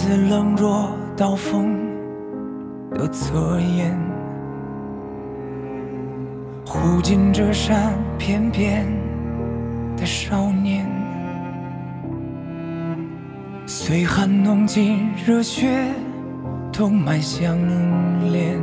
似冷若刀锋的侧颜，护紧这扇翩翩的少年，随寒浓进热血，同脉相连，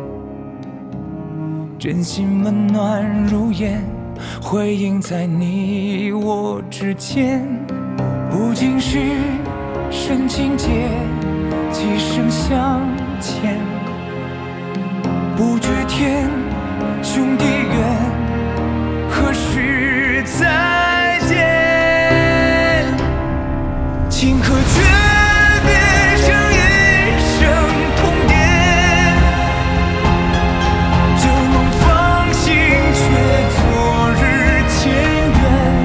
真心温暖如烟，辉映在你我之间。不仅是深情结，几生相牵，不觉天兄弟缘，何时再见？情和诀变成一生痛点，旧梦方醒，却昨日前缘。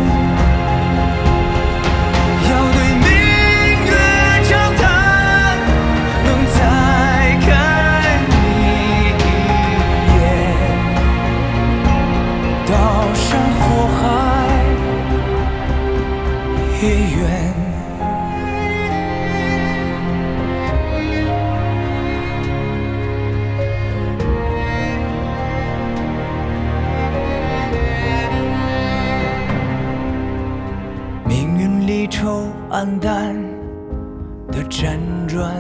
要对明月长叹，能再看你一眼。刀山火海也远。命运离愁黯淡的辗转，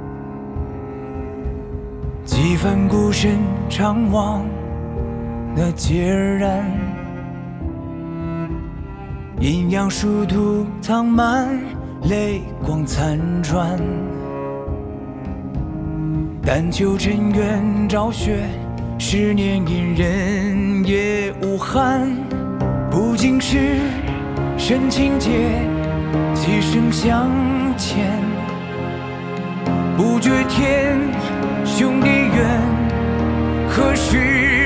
几番孤身长望那孑然，阴阳殊途苍漫，泪光残喘，但求尘缘昭雪，10年隐忍也无憾。不仅是深情结，几生相牵，不觉天兄弟缘，何时